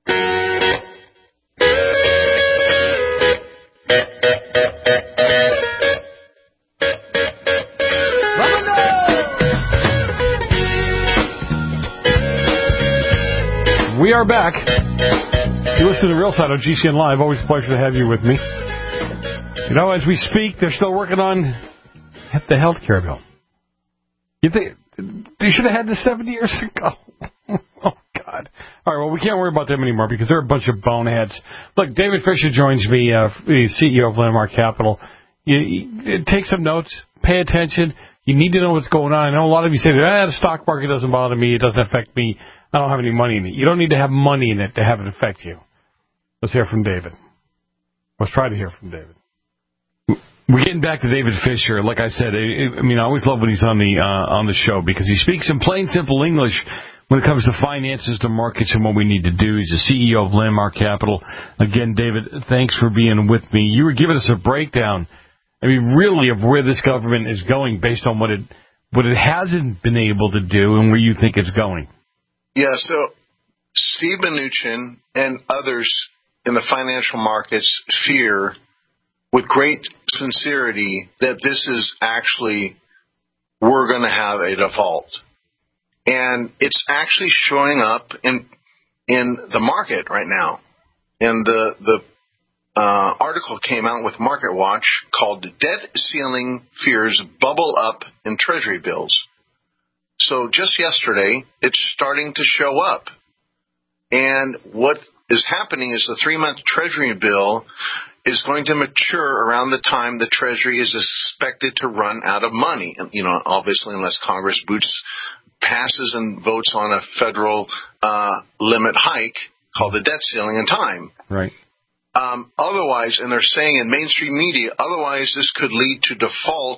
[SPEAKER 8] We are back. You listen to the Real Side on G C N Live. Always a pleasure to have you with me. You know, as we speak, they're still working on the health care bill. You think they should have had this seventy years ago? Oh, God. All right, well, we can't worry about them anymore because they're a bunch of boneheads. Look, David Fisher joins me, uh, the C E O of Landmark Capital. You, you, take some notes. Pay attention. You need to know what's going on. I know a lot of you say, ah, the stock market doesn't bother me. It doesn't affect me. I don't have any money in it. You don't need to have money in it to have it affect you. Let's hear from David. Let's try to hear from David. We're getting back to David Fisher. Like I said, I, I mean, I always love when he's on the uh, on the show because he speaks in plain, simple English when it comes to finances, the markets, and what we need to do. He's the C E O of Landmark Capital. Again, David, thanks for being with me. You were giving us a breakdown, I mean, really, of where this government is going based on what it what it hasn't been able to do and where you think it's going.
[SPEAKER 17] Yeah, so Steve Mnuchin and others in the financial markets fear with great sincerity that this is actually we're going to have a default. And it's actually showing up in in the market right now. And the the uh, article came out with Market Watch called "Debt Ceiling Fears Bubble Up in Treasury Bills." So just yesterday, it's starting to show up. And what is happening is the three-month Treasury bill is going to mature around the time the Treasury is expected to run out of money. And, you know, obviously, unless Congress boots, passes and votes on a federal uh, limit hike called the debt ceiling in time.
[SPEAKER 8] Right.
[SPEAKER 17] Um, otherwise, and they're saying in mainstream media, otherwise this could lead to default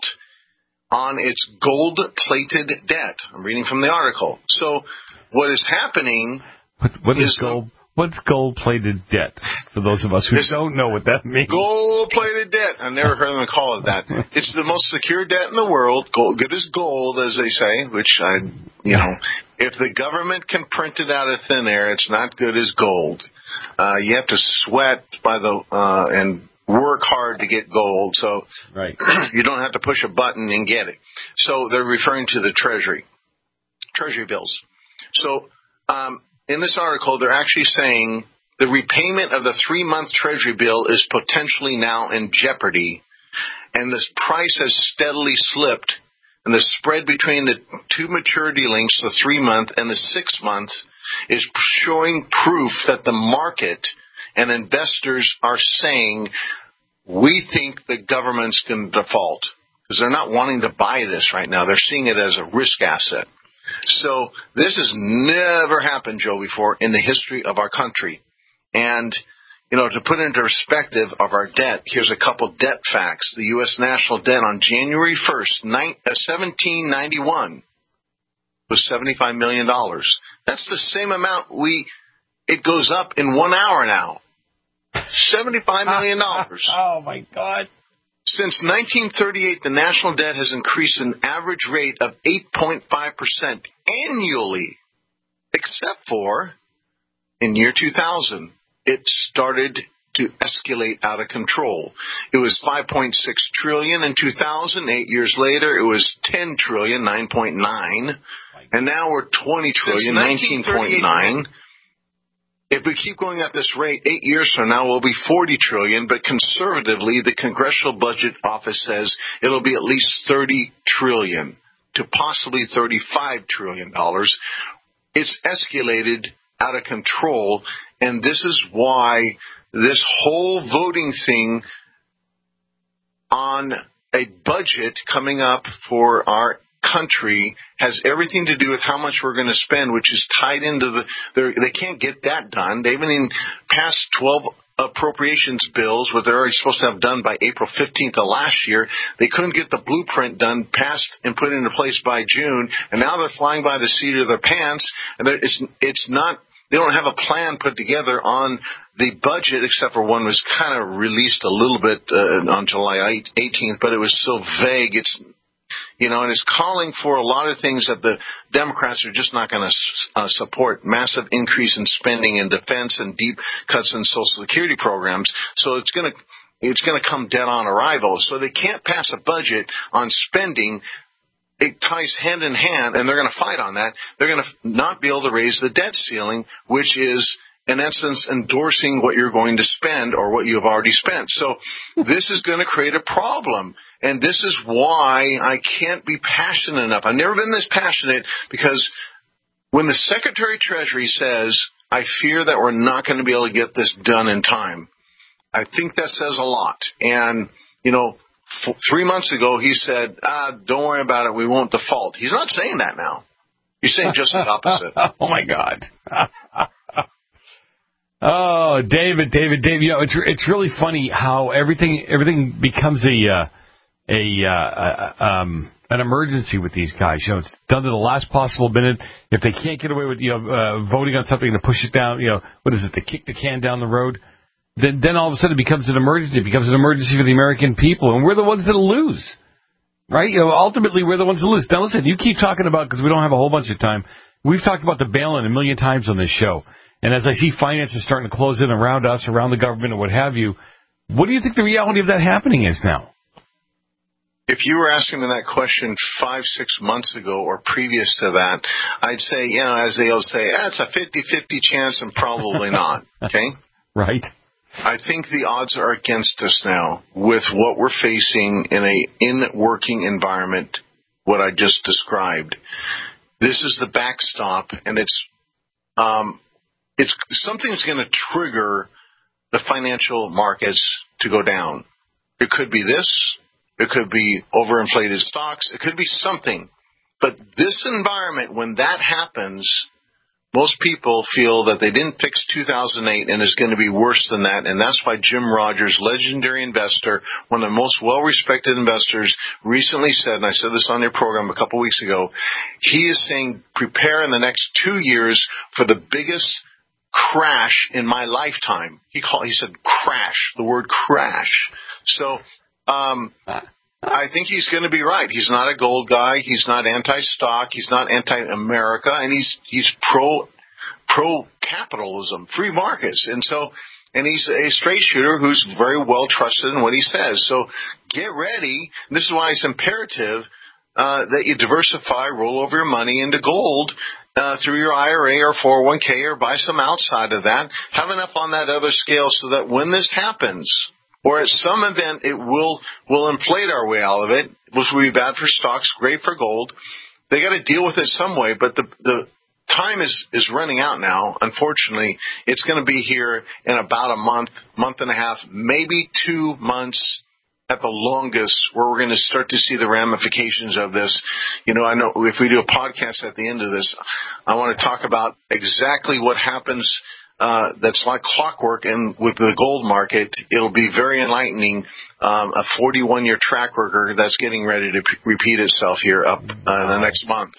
[SPEAKER 17] on its gold-plated debt. I'm reading from the article. So what is happening
[SPEAKER 8] what, what is,
[SPEAKER 17] is
[SPEAKER 8] gold? The, what's gold-plated debt? For those of us who don't know what that means.
[SPEAKER 17] Gold-plated debt. I've never heard them call it that. It's the most secure debt in the world. Gold, good as gold, as they say, which I, you know, if the government can print it out of thin air, it's not good as gold. Uh, you have to sweat by the uh, and work hard to get gold, so
[SPEAKER 8] right.
[SPEAKER 17] you don't have to push a button and get it. So they're referring to the Treasury, Treasury bills. So um, in this article, they're actually saying the repayment of the three-month Treasury bill is potentially now in jeopardy, and this price has steadily slipped, and the spread between the two maturity links, the three-month and the six-month, is showing proof that the market and investors are saying, we think the government's going to default, because they're not wanting to buy this right now. They're seeing it as a risk asset. So this has never happened, Joe, before in the history of our country. And, you know, to put into perspective of our debt, here's a couple debt facts. The U S national debt on January first, seventeen ninety-one was seventy-five million dollars. That's the same amount we, it goes up in one hour now. seventy-five million dollars.
[SPEAKER 8] Oh, my God.
[SPEAKER 17] Since nineteen thirty-eight, the national debt has increased an average rate of eight point five percent annually, except for in year two thousand. It started to escalate out of control. It was five point six trillion dollars in two thousand. Eight years later, it was ten trillion dollars, nine point nine. And now we're twenty trillion dollars, nineteen point nine. If we keep going at this rate, eight years from now we'll be forty trillion dollars, but conservatively, the Congressional Budget Office says it'll be at least thirty trillion dollars to possibly thirty-five trillion dollars. It's escalated out of control, and this is why this whole voting thing on a budget coming up for our country has everything to do with how much we're going to spend, which is tied into the, they can't get that done. They haven't even passed twelve appropriations bills, what they're already supposed to have done by April fifteenth of last year. They couldn't get the blueprint done, passed, and put into place by June, and now they're flying by the seat of their pants, and it's, it's not, they don't have a plan put together on the budget, except for one was kind of released a little bit uh, on July eighteenth, but it was so vague. It's, you know, and it's calling for a lot of things that the Democrats are just not going to uh, support. Massive increase in spending in defense and deep cuts in Social Security programs. So it's going to it's going to come dead on arrival. So they can't pass a budget on spending. It ties hand in hand, and they're going to fight on that. They're going to not be able to raise the debt ceiling, which is, in essence, endorsing what you're going to spend or what you have already spent. So this is going to create a problem. And this is why I can't be passionate enough. I've never been this passionate, because when the Secretary of Treasury says, I fear that we're not going to be able to get this done in time, I think that says a lot. And, you know, f- three months ago he said, ah, don't worry about it, we won't default. He's not saying that now. He's saying just the opposite.
[SPEAKER 8] Oh, my God. Oh, David, David, David, you know, it's it's really funny how everything everything becomes a uh, a uh, um, an emergency with these guys. You know, it's done to the last possible minute. If they can't get away with, you know, uh, voting on something to push it down, you know, what is it, to kick the can down the road, then then all of a sudden it becomes an emergency. It becomes an emergency for the American people, and we're the ones that lose, right? You know, ultimately we're the ones that lose. Now listen, you keep talking about, because we don't have a whole bunch of time, we've talked about the bail-in a million times on this show. And as I see finances starting to close in around us, around the government, and what have you, what do you think the reality of that happening is now?
[SPEAKER 17] If you were asking me that question five, six months ago or previous to that, I'd say, you know, as they all say, ah, it's a fifty-fifty chance and probably not. Okay?
[SPEAKER 8] Right.
[SPEAKER 17] I think the odds are against us now with what we're facing in a in-working environment, what I just described. This is the backstop, and it's um, it's something's going to trigger the financial markets to go down. It could be this. It could be overinflated stocks. It could be something. But this environment, when that happens, most people feel that they didn't fix two thousand eight and it's going to be worse than that. And that's why Jim Rogers, legendary investor, one of the most well-respected investors, recently said, and I said this on your program a couple weeks ago, he is saying prepare in the next two years for the biggest crash in my lifetime. He called, he said crash, the word crash. So um, I think he's going to be right. He's not a gold guy. He's not anti-stock. He's not anti-America, and he's he's pro pro capitalism, free markets, and so and he's a straight shooter who's very well trusted in what he says. So get ready. This is why it's imperative uh, that you diversify, roll over your money into gold. Uh, through your I R A or four oh one k or buy some outside of that. Have enough on that other scale so that when this happens, or at some event it will will inflate our way out of it, which will be bad for stocks, great for gold. They got to deal with it some way, but the the time is, is running out now. Unfortunately, it's going to be here in about a month, month and a half, maybe two months at the longest, where we're going to start to see the ramifications of this. You know, I know if we do a podcast at the end of this, I want to talk about exactly what happens uh, that's like clockwork, and with the gold market, it'll be very enlightening. Um, a forty-one-year track record that's getting ready to p- repeat itself here up uh, in the next month.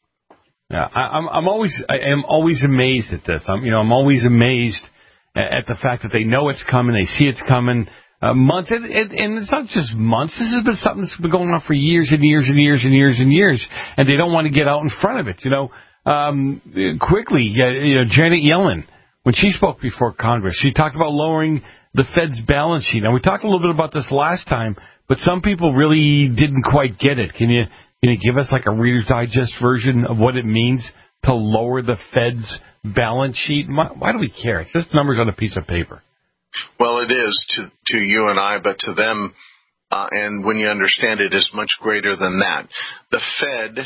[SPEAKER 8] Yeah, I, I'm, I'm always, I am always amazed at this. I'm, you know, I'm always amazed at, at the fact that they know it's coming, they see it's coming. Uh, months, and, and, and it's not just months. This has been something that's been going on for years and years and years and years and years, and they don't want to get out in front of it. You know, um, quickly, uh, you know, Janet Yellen, when she spoke before Congress, she talked about lowering the Fed's balance sheet. Now, we talked a little bit about this last time, but some people really didn't quite get it. Can you can you give us like a Reader's Digest version of what it means to lower the Fed's balance sheet? Why, why do we care? It's just numbers on a piece of paper.
[SPEAKER 17] Well, it is to to you and I, but to them, uh, and when you understand it, is much greater than that. The Fed,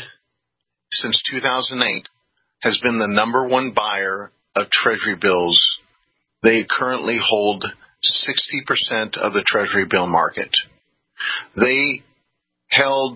[SPEAKER 17] since two thousand eight, has been the number one buyer of Treasury bills. They currently hold sixty percent of the Treasury bill market. They held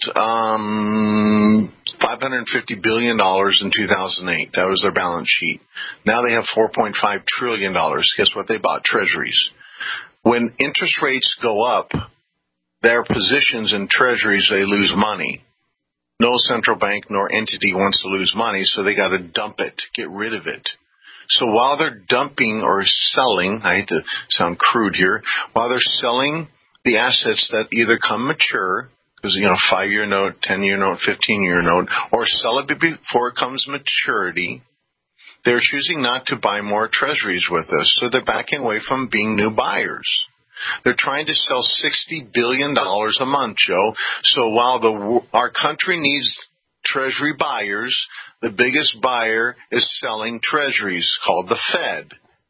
[SPEAKER 17] um, five hundred fifty billion dollars in two thousand eight. That was their balance sheet. Now they have four point five trillion dollars. Guess what they bought? Treasuries. When interest rates go up, their positions in treasuries, they lose money. No central bank nor entity wants to lose money, so they got to dump it, get rid of it. So while they're dumping or selling, I hate to sound crude here, while they're selling the assets that either come mature, because, you know, five-year note, ten-year note, fifteen-year note, or sell it before it comes maturity, they're choosing not to buy more treasuries with us. So they're backing away from being new buyers. They're trying to sell sixty billion dollars a month, Joe. So while the our country needs treasury buyers, the biggest buyer is selling treasuries, called the Fed.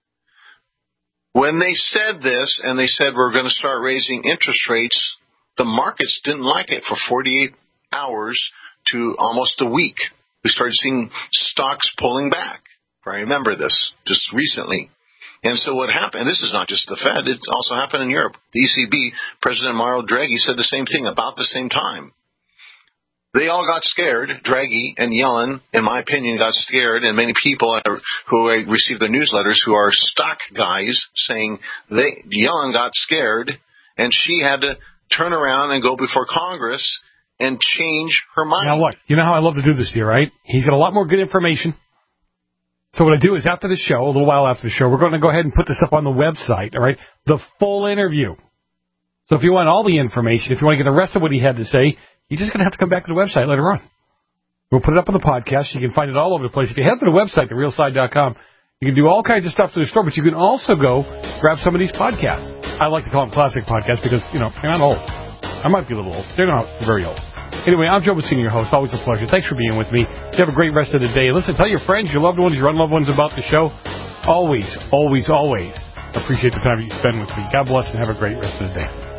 [SPEAKER 17] When they said this, and they said we're going to start raising interest rates, the markets didn't like it for forty-eight hours to almost a week. We started seeing stocks pulling back. I remember this just recently. And so what happened, and this is not just the Fed, it also happened in Europe. The E C B, President Mario Draghi, said the same thing about the same time. They all got scared. Draghi and Yellen, in my opinion, got scared, and many people who received the newsletters who are stock guys saying they Yellen got scared, and she had to turn around and go before Congress and change her mind.
[SPEAKER 8] Now what? You know how I love to do this to you, right? He's got a lot more good information. So what I do is after the show, a little while after the show, we're going to go ahead and put this up on the website, all right? The full interview. So if you want all the information, if you want to get the rest of what he had to say, you're just going to have to come back to the website later on. We'll put it up on the podcast. You can find it all over the place. If you head to the website, the real side dot com, you can do all kinds of stuff to the store, but you can also go grab some of these podcasts. I like to call them classic podcasts because, you know, they're not old. I might be a little old. They're not very old. Anyway, I'm Joe Messina, your host. Always a pleasure. Thanks for being with me. You have a great rest of the day. Listen, tell your friends, your loved ones, your unloved ones about the show. Always, always, always appreciate the time that you spend with me. God bless and have a great rest of the day.